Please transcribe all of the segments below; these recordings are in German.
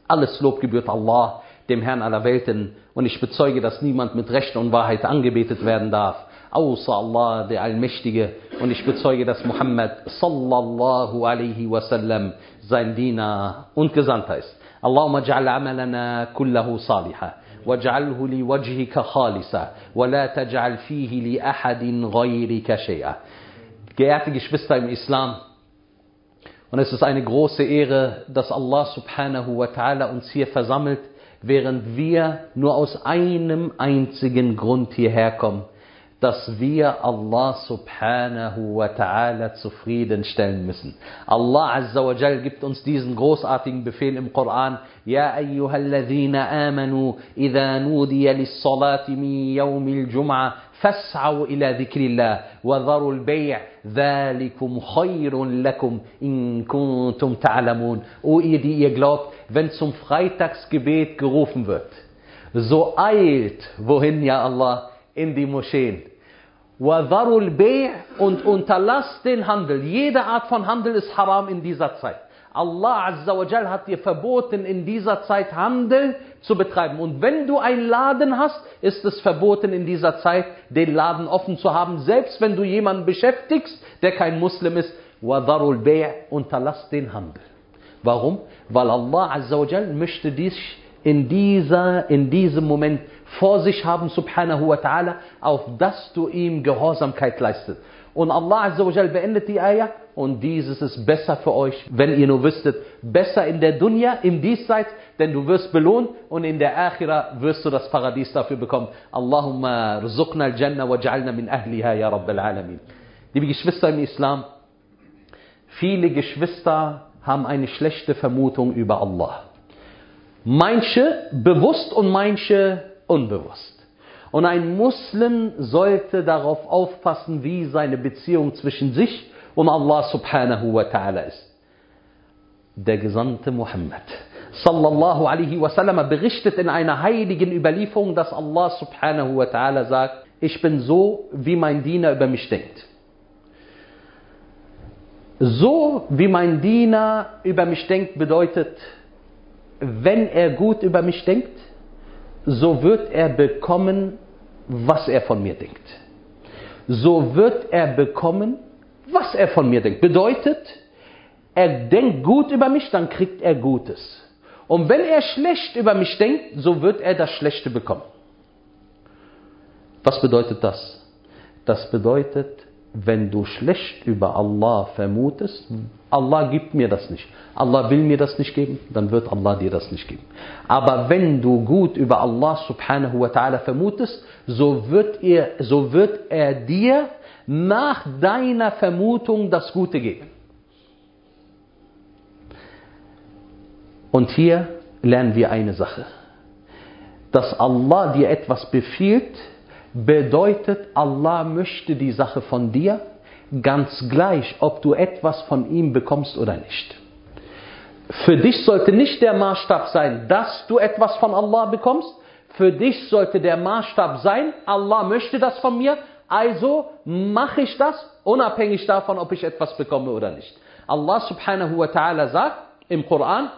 Alles Lob gebührt Allah, dem Herrn aller Welten, und ich bezeuge, dass niemand mit Recht und Wahrheit angebetet werden darf, außer Allah, der Allmächtige, und ich bezeuge, dass Muhammad sallallahu alaihi wasallam sein Diener und Gesandter ist. Allahumma ja'al amalana kullahu salihah, waj'alhu li wajhika khalisa, wa la taj'al fihi li ahadin ghayrika shay'a. Geehrte Geschwister im Islam, und es ist eine große Ehre, dass Allah subhanahu wa ta'ala uns hier versammelt, während wir nur aus einem einzigen Grund hierher kommen, dass wir Allah subhanahu wa ta'ala zufriedenstellen müssen. Allah azza wa jal gibt uns diesen großartigen Befehl im Koran: Ja ayyuhalladhina amanu, idha nudiya lis-salati min yawmil Jum'ah, فاسعوا إلى ذكر الله وذروا البيع ذلكم خير لكم إن كنتم تعلمون. O ihr, die ihr glaubt, wenn zum Freitagsgebet gerufen wird, so eilt, wohin, ja Allah? In die Moscheen. وذروا البيع, und unterlasst den Handel. Jede Art von Handel ist haram in dieser Zeit. Allah Azza wa Jal hat dir verboten, in dieser Zeit Handel zu betreiben. Und wenn du einen Laden hast, ist es verboten, in dieser Zeit den Laden offen zu haben. Selbst wenn du jemanden beschäftigst, der kein Muslim ist. وَذَرُوا الْبَيْعَ, unterlass den Handel. Warum? Weil Allah Azza wa Jal möchte dich in diesem Moment vor sich haben, subhanahu wa ta'ala, auf dass du ihm Gehorsamkeit leistest. Und Allah Azza wa Jal beendet die Ayah: und dieses ist besser für euch, wenn ihr nur wüsstet, besser in der Dunya, im Diesseits, denn du wirst belohnt, und in der Akhira wirst du das Paradies dafür bekommen. Allahumma rzuqna al-Jannah waj'alna min ahliha ya Rabbal Alamin. Liebe Geschwister im Islam, viele Geschwister haben eine schlechte Vermutung über Allah. Manche bewusst und manche unbewusst. Und ein Muslim sollte darauf aufpassen, wie seine Beziehung zwischen sich und Allah subhanahu wa ta'ala ist. Der Gesandte Muhammad sallallahu alaihi wasallam berichtet in einer heiligen Überlieferung, dass Allah subhanahu wa ta'ala sagt: Ich bin so, wie mein Diener über mich denkt. So, wie mein Diener über mich denkt, bedeutet, wenn er gut über mich denkt, so wird er bekommen, was er von mir denkt. So wird er bekommen, was er von mir denkt. Bedeutet, er denkt gut über mich, dann kriegt er Gutes. Und wenn er schlecht über mich denkt, so wird er das Schlechte bekommen. Was bedeutet das? Das bedeutet, wenn du schlecht über Allah vermutest, Allah gibt mir das nicht, Allah will mir das nicht geben, dann wird Allah dir das nicht geben. Aber wenn du gut über Allah subhanahu wa ta'ala vermutest, so wird er dir nach deiner Vermutung das Gute geben. Und hier lernen wir eine Sache: Dass Allah dir etwas befiehlt, bedeutet, Allah möchte die Sache von dir, ganz gleich, ob du etwas von ihm bekommst oder nicht. Für dich sollte nicht der Maßstab sein, dass du etwas von Allah bekommst. Für dich sollte der Maßstab sein: Allah möchte das von mir, also mache ich das, unabhängig davon, ob ich etwas bekomme oder nicht. Allah subhanahu wa ta'ala sagt im Koran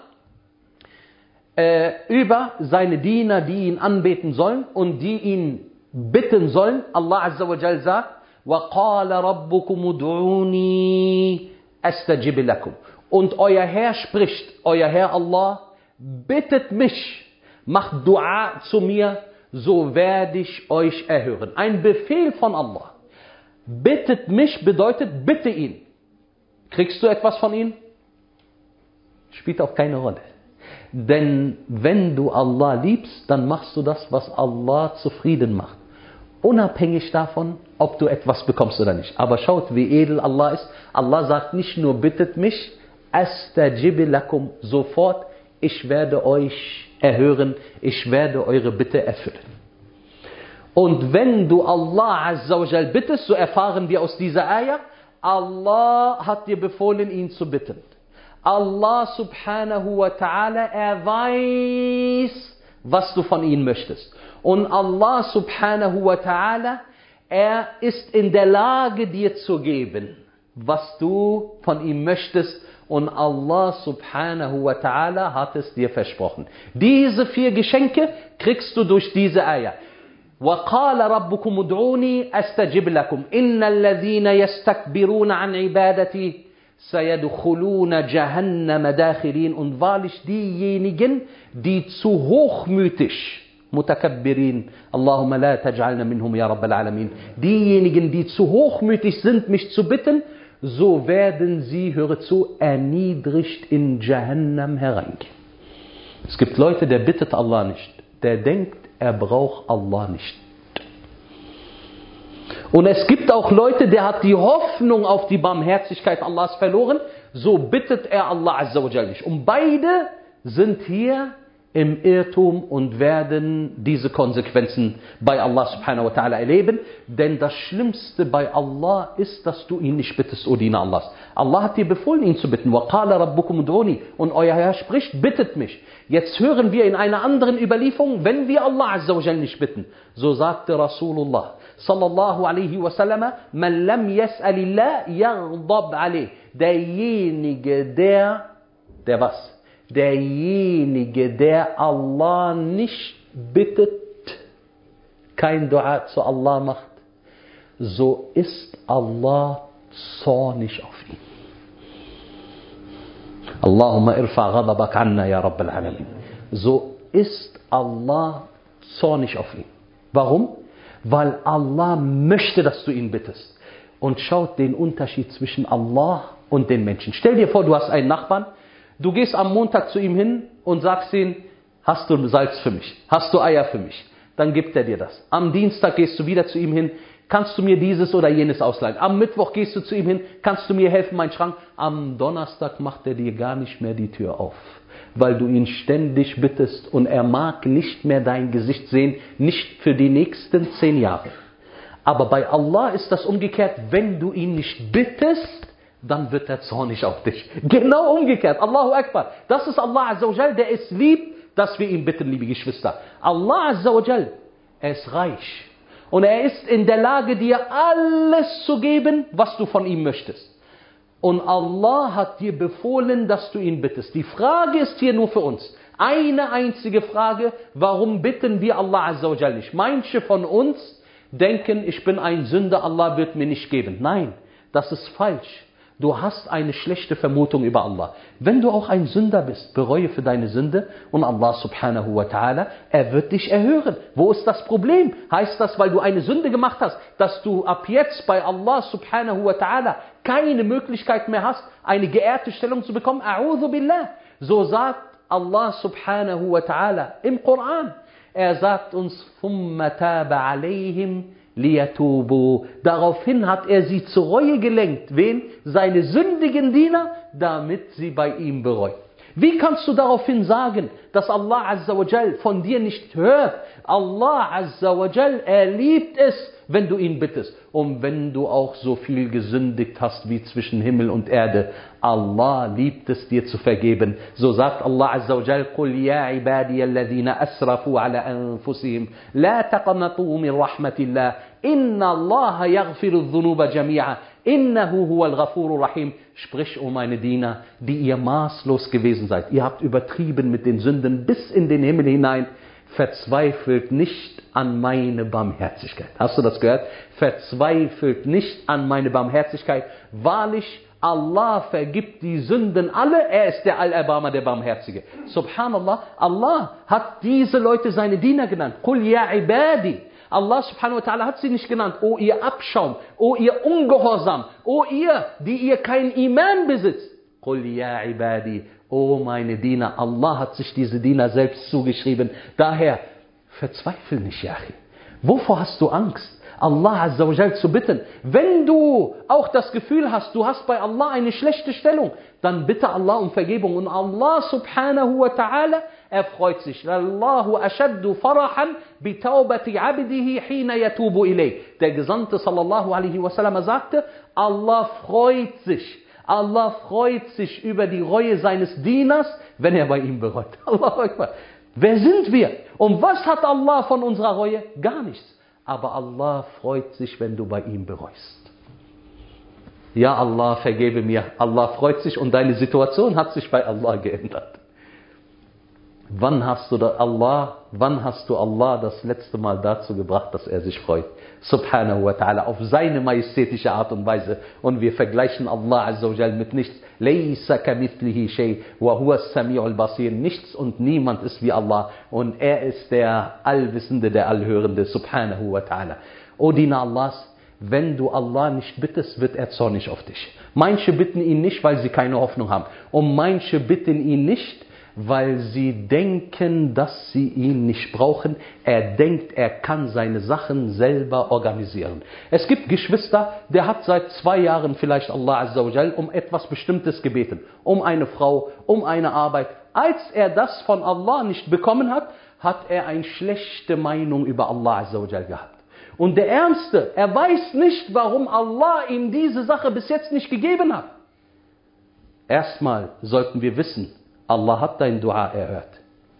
über seine Diener, die ihn anbeten sollen und die ihn bitten sollen. Allah Azza wa Jal sagt: وَقَالَ رَبُّكُمُ ادْعُونِي أَسْتَجِبْ لَكُمْ. Und euer Herr spricht, euer Herr Allah, bittet mich, macht Dua zu mir, so werde ich euch erhören. Ein Befehl von Allah. Bittet mich bedeutet, bitte ihn. Kriegst du etwas von ihm? Spielt auch keine Rolle. Denn wenn du Allah liebst, dann machst du das, was Allah zufrieden macht. Unabhängig davon, ob du etwas bekommst oder nicht. Aber schaut, wie edel Allah ist. Allah sagt nicht nur, bittet mich, astajib lakum, sofort, ich werde euch erhören, ich werde eure Bitte erfüllen. Und wenn du Allah Azza wa Jal bittest, so erfahren wir aus dieser Ayah, Allah hat dir befohlen, ihn zu bitten. Allah subhanahu wa ta'ala, er weiß, was du von ihm möchtest. Und Allah subhanahu wa ta'ala, er ist in der Lage, dir zu geben, was du von ihm möchtest. Und Allah subhanahu wa ta'ala hat es dir versprochen. Diese 4 Geschenke kriegst du durch diese Ayah. وَقَالَ رَبُّكُمُ ادْعُونِي أَسْتَجِبْ لَكُمْ إِنَّ الَّذِينَ يَسْتَكْبِرُونَ عَنْ عِبَادَتِي سَيَدْخُلُونَ جَهَنَّمَ دَاخِرِينَ. Und wahrlich diejenigen, die zu hochmütig, Mutakabbirin, Allahumma la taj'alna minhum ya Rabbal Alamin, diejenigen, die zu hochmütig sind, mich zu bitten, so werden sie, höre zu, erniedrigt in Jahannam hereingehen. Es gibt Leute, der bittet Allah nicht. Der denkt, er braucht Allah nicht. Und es gibt auch Leute, der hat die Hoffnung auf die Barmherzigkeit Allahs verloren, so bittet er Allah Azza wa Jal nicht. Und beide sind hier im Irrtum und werden diese Konsequenzen bei Allah subhanahu wa ta'ala erleben. Denn das Schlimmste bei Allah ist, dass du ihn nicht bittest, O Diener Allahs. Allah hat dir befohlen, ihn zu bitten. وَقَالَ رَبُّكُمُ ادْعُونِي. Und euer Herr spricht, bittet mich. Jetzt hören wir in einer anderen Überlieferung, wenn wir Allah Azza wa Jal nicht bitten. So sagte Rasulullah sallallahu alaihi wasallam, man lam yas'alillah yaghdab alayh. Derjenige, der was? Derjenige, der Allah nicht bittet, kein Dua zu Allah macht, so ist Allah zornig auf ihn. Allahumma irfa ghadabak anna ya Rabbal Alamin. So ist Allah zornig auf ihn. Warum? Weil Allah möchte, dass du ihn bittest. Und schaut den Unterschied zwischen Allah und den Menschen. Stell dir vor, du hast einen Nachbarn. Du gehst am Montag zu ihm hin und sagst ihm, hast du Salz für mich? Hast du Eier für mich? Dann gibt er dir das. Am Dienstag gehst du wieder zu ihm hin, kannst du mir dieses oder jenes ausleihen? Am Mittwoch gehst du zu ihm hin, kannst du mir helfen, meinen Schrank? Am Donnerstag macht er dir gar nicht mehr die Tür auf, weil du ihn ständig bittest und er mag nicht mehr dein Gesicht sehen, nicht für die nächsten 10 Jahre. Aber bei Allah ist das umgekehrt, wenn du ihn nicht bittest, dann wird er zornig auf dich. Genau umgekehrt. Allahu Akbar. Das ist Allah Azza wa Jal, der es liebt, dass wir ihn bitten, liebe Geschwister. Allah Azza wa Jal, er ist reich. Und er ist in der Lage, dir alles zu geben, was du von ihm möchtest. Und Allah hat dir befohlen, dass du ihn bittest. Die Frage ist hier nur für uns. Eine einzige Frage, warum bitten wir Allah Azza wa Jal nicht? Manche von uns denken, ich bin ein Sünder, Allah wird mir nicht geben. Nein, das ist falsch. Du hast eine schlechte Vermutung über Allah. Wenn du auch ein Sünder bist, bereue für deine Sünde und Allah subhanahu wa ta'ala, er wird dich erhören. Wo ist das Problem? Heißt das, weil du eine Sünde gemacht hast, dass du ab jetzt bei Allah subhanahu wa ta'ala keine Möglichkeit mehr hast, eine geehrte Stellung zu bekommen? A'udhu billah. So sagt Allah subhanahu wa ta'ala im Koran. Er sagt uns, ثُمَّ تَابَ عَلَيْهِمْ liyatubu. Daraufhin hat er sie zur Reue gelenkt. Wen? Seine sündigen Diener, damit sie bei ihm bereuen. Wie kannst du daraufhin sagen, dass Allah Azza wa Jal von dir nicht hört? Allah Azza wa Jal, er liebt es, wenn du ihn bittest. Und wenn du auch so viel gesündigt hast wie zwischen Himmel und Erde, Allah liebt es, dir zu vergeben. So sagt Allah Azza wa Jal, قُلْ يَا عِبَادِيَ الَّذِينَ أَسْرَفُوا عَلَى أَنفُسِهِمْ لَا تَقْنَطُوا مِنْ رَحْمَةِ اللَّهِ إِنَّ اللَّهَ يَغْفِرُ الذُّنُوبَ جَمِيعًا Innahu huwal Ghafurur Rahim. Sprich, o meine Diener, die ihr maßlos gewesen seid. Ihr habt übertrieben mit den Sünden bis in den Himmel hinein. Verzweifelt nicht an meine Barmherzigkeit. Hast du das gehört? Verzweifelt nicht an meine Barmherzigkeit. Wahrlich, Allah vergibt die Sünden alle. Er ist der Allerbarmer, der Barmherzige. Subhanallah, Allah hat diese Leute seine Diener genannt. Qul ya ibadi. Allah subhanahu wa ta'ala hat sie nicht genannt, o ihr Abschaum, o ihr Ungehorsam, o ihr, die ihr kein Iman besitzt. Qul ya ibadi, o meine Diener. Allah hat sich diese Diener selbst zugeschrieben. Daher, verzweifel nicht, Yachi. Wovor hast du Angst? Allah Azza wa Jal zu bitten. Wenn du auch das Gefühl hast, du hast bei Allah eine schlechte Stellung, dann bitte Allah um Vergebung. Und Allah subhanahu wa ta'ala, er freut sich. Allahu ashaddu farahan bi taubati abdihi hina yatubu ilayh. Der Gesandte sallallahu alaihi wasallam sagte, Allah freut sich über die Reue seines Dieners, wenn er bei ihm bereut. Allahu Akbar. Wer sind wir? Und was hat Allah von unserer Reue? Gar nichts. Aber Allah freut sich, wenn du bei ihm bereust. Ja Allah, vergebe mir. Allah freut sich und deine Situation hat sich bei Allah geändert. Wann hast du Allah das letzte Mal dazu gebracht, dass er sich freut? Subhanahu wa ta'ala, auf seine majestätische Art und Weise. Und wir vergleichen Allah Azza wa Jal mit nichts. Laysa kamithlihi shay wa huwa as-sami'ul basir. Nichts und niemand ist wie Allah. Und er ist der Allwissende, der Allhörende. Subhanahu wa ta'ala. O Diener Allahs, wenn du Allah nicht bittest, wird er zornig auf dich. Manche bitten ihn nicht, weil sie keine Hoffnung haben. Und manche bitten ihn nicht, weil sie denken, dass sie ihn nicht brauchen. Er denkt, er kann seine Sachen selber organisieren. Es gibt Geschwister, der hat seit 2 Jahren vielleicht Allah Azza wa Jal um etwas Bestimmtes gebeten. Um eine Frau, um eine Arbeit. Als er das von Allah nicht bekommen hat, hat er eine schlechte Meinung über Allah Azza wa Jal gehabt. Und der Ärmste, er weiß nicht, warum Allah ihm diese Sache bis jetzt nicht gegeben hat. Erstmal sollten wir wissen, Allah hat dein Dua erhört.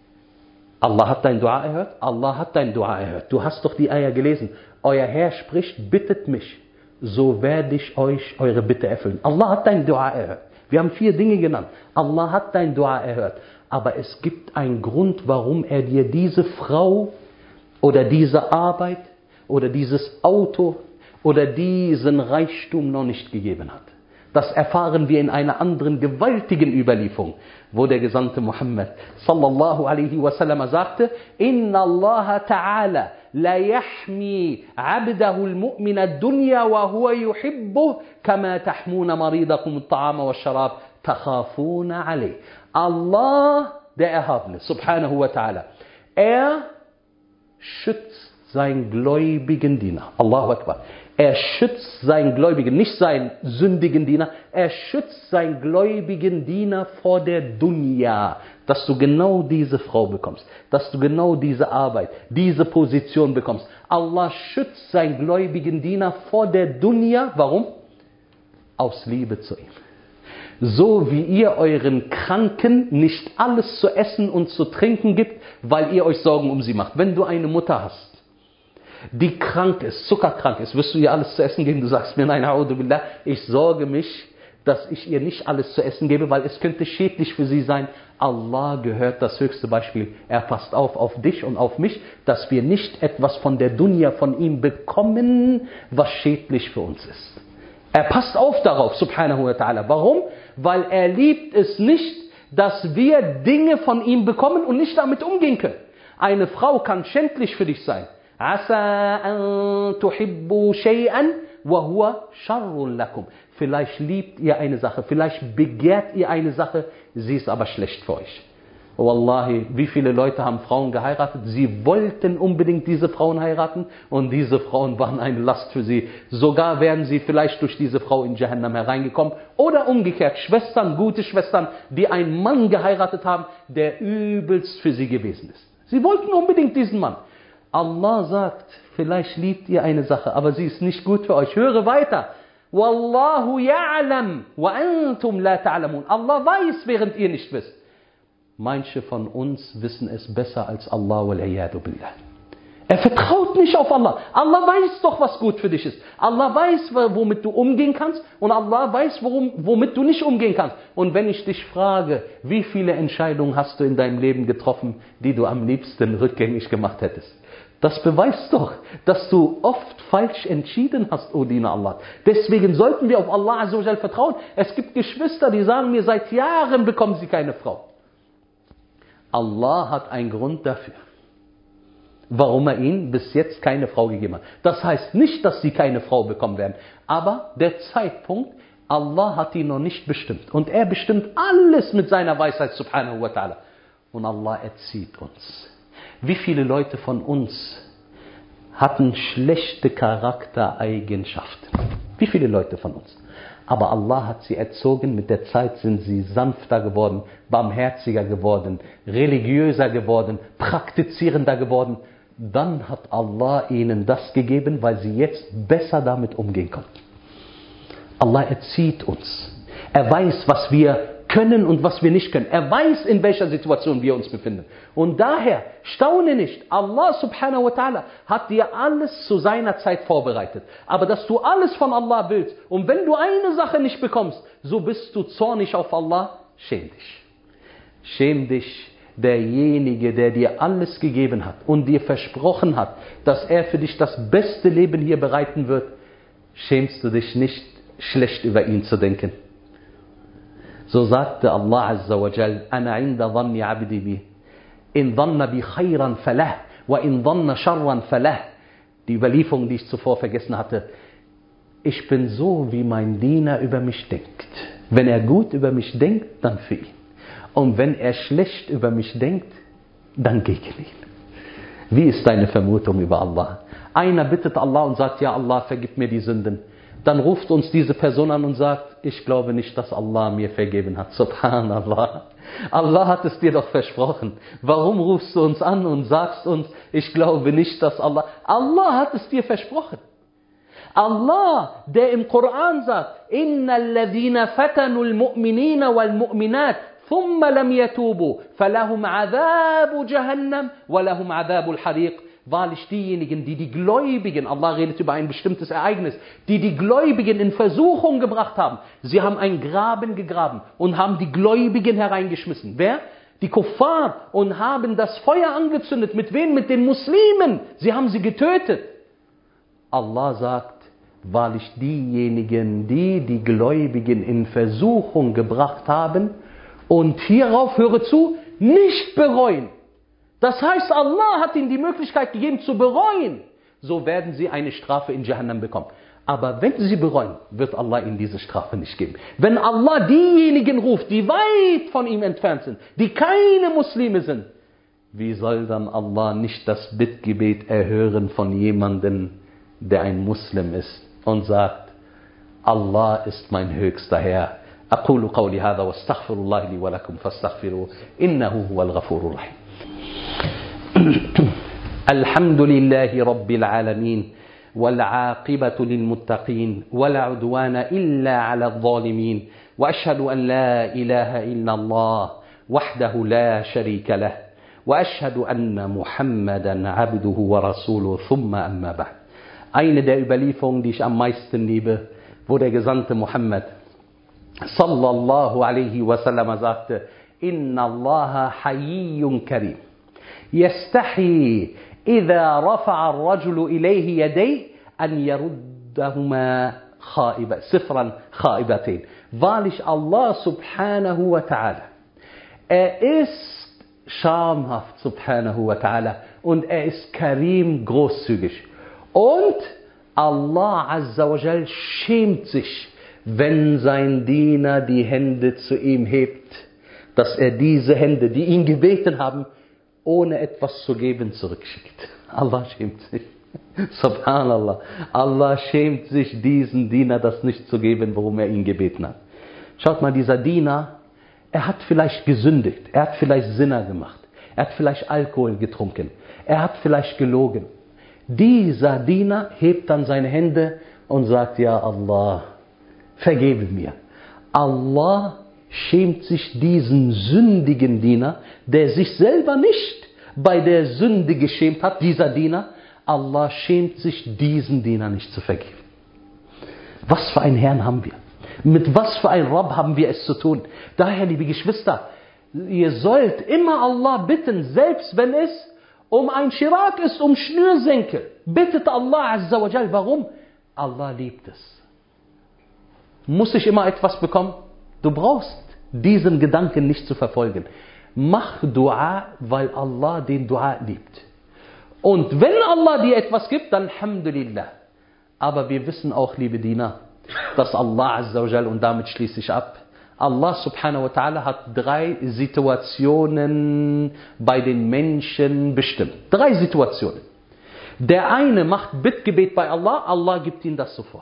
Allah hat dein Dua erhört? Allah hat dein Dua erhört. Du hast doch die Eier gelesen. Euer Herr spricht, bittet mich, so werde ich euch eure Bitte erfüllen. Allah hat dein Dua erhört. Wir haben 4 Dinge genannt. Allah hat dein Dua erhört. Aber es gibt einen Grund, warum er dir diese Frau oder diese Arbeit oder dieses Auto oder diesen Reichtum noch nicht gegeben hat. Das erfahren wir in einer anderen gewaltigen Überlieferung, wo der Gesandte Muhammad sallallahu alaihi wasallam sagte: Inna Allah ta'ala la yahmi 'abdahu al-mu'min ad-dunya wa huwa yuhibbuhu kama tahmuna maridakum at-ta'ama wash-sharab takhafuna alayh. Allah, der Erhabene, subhanahu wa ta'ala, er schützt seinen gläubigen Diener. Allahu Akbar. Er schützt seinen Gläubigen, nicht seinen sündigen Diener. Er schützt seinen gläubigen Diener vor der Dunya. Dass du genau diese Frau bekommst. Dass du genau diese Arbeit, diese Position bekommst. Allah schützt seinen gläubigen Diener vor der Dunya. Warum? Aus Liebe zu ihm. So wie ihr euren Kranken nicht alles zu essen und zu trinken gibt, weil ihr euch Sorgen um sie macht. Wenn du eine Mutter hast, die krank ist, zuckerkrank ist, wirst du ihr alles zu essen geben? Du sagst mir, nein, a'udhu billah, ich sorge mich, dass ich ihr nicht alles zu essen gebe, weil es könnte schädlich für sie sein. Allah gehört das höchste Beispiel. Er passt auf dich und auf mich, dass wir nicht etwas von der Dunya von ihm bekommen, was schädlich für uns ist. Er passt auf darauf, subhanahu wa ta'ala. Warum? Weil er liebt es nicht, dass wir Dinge von ihm bekommen und nicht damit umgehen können. Eine Frau kann schändlich für dich sein. Asa an tuhibbu shay'an wa huwa sharrun lakum. Vielleicht liebt ihr eine Sache, vielleicht begehrt ihr eine Sache, sie ist aber schlecht für euch. Wallahi, wie viele Leute haben Frauen geheiratet? Sie wollten unbedingt diese Frauen heiraten und diese Frauen waren eine Last für sie. Sogar wären sie vielleicht durch diese Frau in Jahannam hereingekommen. Oder umgekehrt, Schwestern, gute Schwestern, die einen Mann geheiratet haben, der übelst für sie gewesen ist. Sie wollten unbedingt diesen Mann. Allah sagt, vielleicht liebt ihr eine Sache, aber sie ist nicht gut für euch. Höre weiter. Wallahu ya'lam wa antum la ta'lamun. Allah weiß, während ihr nicht wisst. Manche von uns wissen es besser als Allah, wal-iyadu billah. Er vertraut nicht auf Allah. Allah weiß doch, was gut für dich ist. Allah weiß, womit du umgehen kannst und Allah weiß, womit du nicht umgehen kannst. Und wenn ich dich frage, wie viele Entscheidungen hast du in deinem Leben getroffen, die du am liebsten rückgängig gemacht hättest? Das beweist doch, dass du oft falsch entschieden hast, O Diener Allah. Deswegen sollten wir auf Allah Azza wa Jal vertrauen. Es gibt Geschwister, die sagen mir, seit Jahren bekommen sie keine Frau. Allah hat einen Grund dafür, warum er ihnen bis jetzt keine Frau gegeben hat. Das heißt nicht, dass sie keine Frau bekommen werden. Aber der Zeitpunkt, Allah hat ihn noch nicht bestimmt. Und er bestimmt alles mit seiner Weisheit, subhanahu wa ta'ala. Und Allah erzieht uns. Wie viele Leute von uns hatten schlechte Charaktereigenschaften? Wie viele Leute von uns? Aber Allah hat sie erzogen, mit der Zeit sind sie sanfter geworden, barmherziger geworden, religiöser geworden, praktizierender geworden. Dann hat Allah ihnen das gegeben, weil sie jetzt besser damit umgehen konnten. Allah erzieht uns. Er weiß, was wir können und was wir nicht können. Er weiß, in welcher Situation wir uns befinden. Und daher, staune nicht, Allah subhanahu wa ta'ala hat dir alles zu seiner Zeit vorbereitet. Aber dass du alles von Allah willst und wenn du eine Sache nicht bekommst, so bist du zornig auf Allah, schäm dich. Schäm dich, derjenige, der dir alles gegeben hat und dir versprochen hat, dass er für dich das beste Leben hier bereiten wird, schämst du dich nicht, schlecht über ihn zu denken. So sagte Allah Azza wa Jal, Ana inda dhanni abdi bi. In dhanna bi khayran falah, wa in dhanna sharran falah. Die Überlieferung, die ich zuvor vergessen hatte. Ich bin so, wie mein Diener über mich denkt. Wenn er gut über mich denkt, dann für ihn. Und wenn er schlecht über mich denkt, dann gegen ihn. Wie ist deine Vermutung über Allah? Einer bittet Allah und sagt, ja Allah, vergib mir die Sünden. Dann ruft uns diese Person an und sagt, ich glaube nicht, dass Allah mir vergeben hat. Subhanallah. Allah hat es dir doch versprochen. Warum rufst du uns an und sagst uns, ich glaube nicht, dass Allah... Allah hat es dir versprochen. Allah, der im Koran sagt, Innal ladhina fatanul mu'minina wal mu'minat ثم لم يتوبوا فلهم عذاب جهنم ولهم عذاب الحريق. Wahrlich diejenigen, die die Gläubigen, Allah redet über ein bestimmtes Ereignis, die Gläubigen in Versuchung gebracht haben. Sie haben einen Graben gegraben und haben die Gläubigen hereingeschmissen. Wer? Die Kuffar, und haben das Feuer angezündet. Mit wem? Mit den Muslimen. Sie haben sie getötet. Allah sagt, wahrlich diejenigen, die Gläubigen in Versuchung gebracht haben und hierauf, höre zu, nicht bereuen. Das heißt, Allah hat ihnen die Möglichkeit gegeben zu bereuen. So werden sie eine Strafe in Jahannam bekommen. Aber wenn sie bereuen, wird Allah ihnen diese Strafe nicht geben. Wenn Allah diejenigen ruft, die weit von ihm entfernt sind, die keine Muslime sind, wie soll dann Allah nicht das Bittgebet erhören von jemandem, der ein Muslim ist und sagt, Allah ist mein höchster Herr. أقول قولي هذا واستغفر الله لي ولكم فاستغفروه إنه هو الغفور الرحيم. الحمد لله رب العالمين والعاقبة للمتقين ولا عدوان إلا على الظالمين وأشهد أن لا إله إلا الله وحده لا شريك له وأشهد أن محمدا عبده ورسوله ثم أما بعد. Eine der Überlieferungen, die ich am meisten liebe, wo der Gesandte Muhammad sallallahu alaihi wasallam sagte, Inna Allaha hayyun karim. يستحي إذا رفع الرجل إليه يديه أن يردهما صفرا خائبتين. Wahrlich, Allah subhanahu wa ta'ala, ist schamhaft subhanahu wa ta'ala und ist karim, großzügig. Und Allah azza wa jal schämt sich, wenn sein Diener die Hände zu ihm hebt, dass er diese Hände, die ihn gebeten haben, ohne etwas zu geben, zurückschickt. Allah schämt sich. Subhanallah. Allah schämt sich, diesen Diener das nicht zu geben, worum er ihn gebeten hat. Schaut mal, dieser Diener, er hat vielleicht gesündigt, er hat vielleicht Zina gemacht, er hat vielleicht Alkohol getrunken, er hat vielleicht gelogen. Dieser Diener hebt dann seine Hände und sagt, ja Allah, vergebe mir. Allah schämt sich diesen sündigen Diener, der sich selber nicht bei der Sünde geschämt hat, dieser Diener. Allah schämt sich, diesen Diener nicht zu vergeben. Was für einen Herrn haben wir? Mit was für einem Rabb haben wir es zu tun? Daher, liebe Geschwister, ihr sollt immer Allah bitten, selbst wenn es um ein Schirak ist, um Schnürsenkel. Bittet Allah Azza wa Jal. Warum? Allah liebt es. Muss ich immer etwas bekommen? Du brauchst diesen Gedanken nicht zu verfolgen. Mach Dua, weil Allah den Dua liebt. Und wenn Allah dir etwas gibt, dann Alhamdulillah. Aber wir wissen auch, liebe Diener, dass Allah Azza wa Jal, und damit schließe ich ab, Allah subhanahu wa ta'ala hat 3 Situationen bei den Menschen bestimmt. 3 Situationen. Der eine macht Bittgebet bei Allah, Allah gibt ihm das sofort.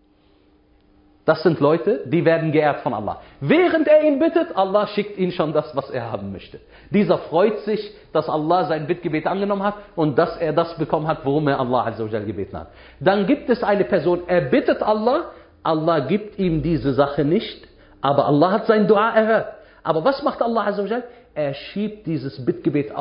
Das sind Leute, die werden geehrt von Allah. Während er ihn bittet, Allah schickt ihm schon das, was er haben möchte. Dieser freut sich, dass Allah sein Bittgebet angenommen hat und dass er das bekommen hat, worum er Allah Azza wa Jal gebeten hat. Dann gibt es eine Person, er bittet Allah, Allah gibt ihm diese Sache nicht, Aber Allah hat sein Dua erhört. Aber was macht Allah Azza wa Jal? Er schiebt dieses Bittgebet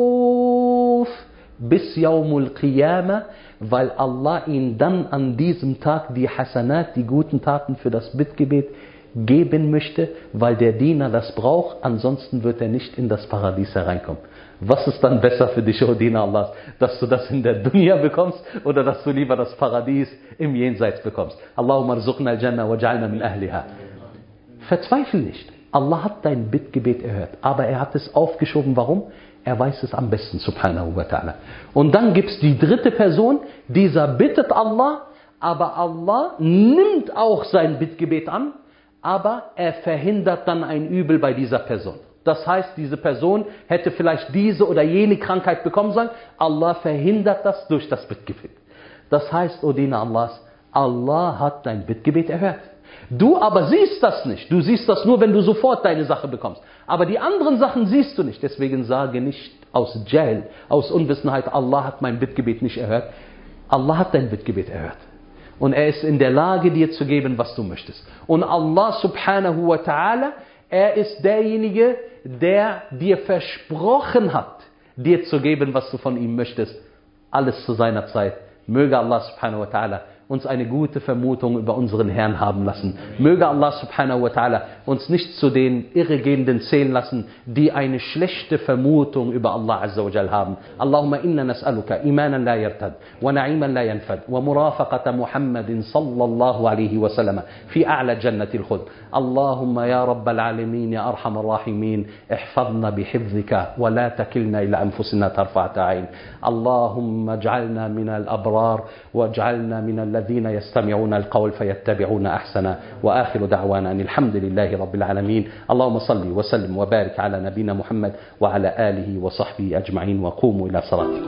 auf bis Yawmul Qiyamah, weil Allah ihn dann an diesem Tag die Hasanat, die guten Taten für das Bittgebet geben möchte, weil der Diener das braucht, ansonsten wird er nicht in das Paradies hereinkommen. Was ist dann besser für dich, O Diener Allahs, dass du das in der Dunya bekommst oder dass du lieber das Paradies im Jenseits bekommst? Allahumma rzuqna al-Jannah waj'alna min ahliha. Verzweifel nicht. Allah hat dein Bittgebet erhört, aber er hat es aufgeschoben. Warum? Er weiß es am besten, subhanahu wa ta'ala. Und dann gibt es die dritte Person, dieser bittet Allah, aber Allah nimmt auch sein Bittgebet an, aber er verhindert dann ein Übel bei dieser Person. Das heißt, diese Person hätte vielleicht diese oder jene Krankheit bekommen sollen. Allah verhindert das durch das Bittgebet. Das heißt, O Diener Allahs, Allah hat dein Bittgebet erhört. Du aber siehst das nicht. Du siehst das nur, wenn du sofort deine Sache bekommst. Aber die anderen Sachen siehst du nicht. Deswegen sage nicht aus Jahl, aus Unwissenheit, Allah hat mein Bittgebet nicht erhört. Allah hat dein Bittgebet erhört. Und er ist in der Lage, dir zu geben, was du möchtest. Und Allah subhanahu wa ta'ala, er ist derjenige, der dir versprochen hat, dir zu geben, was du von ihm möchtest. Alles zu seiner Zeit. Möge Allah subhanahu wa ta'ala uns eine gute Vermutung über unseren Herrn haben lassen. Möge Allah subhanahu wa ta'ala uns nicht zu den Irregehenden zählen lassen, die eine schlechte Vermutung über Allah azza wa jal haben. Allahumma inna nas'aluka imanan la yartad, wa na'iman la yanfad, wa murafaqata Muhammadin sallallahu alayhi wa sallam fi a'la jannatil khuld. Allahumma ya rabbal alamin ya arhamar rahimin, ihfadna bihifzika wa la takilna ila anfusina tarfa'ata 'ain. Allahumma ij'alna min al-abrar waj'alna min الذين يستمعون القول فيتبعون أحسنه وآخر دعوانا أن الحمد لله رب العالمين. اللهم صل وسلم وبارك على نبينا محمد وعلى آله وصحبه أجمعين وقوموا إلى صلاتكم.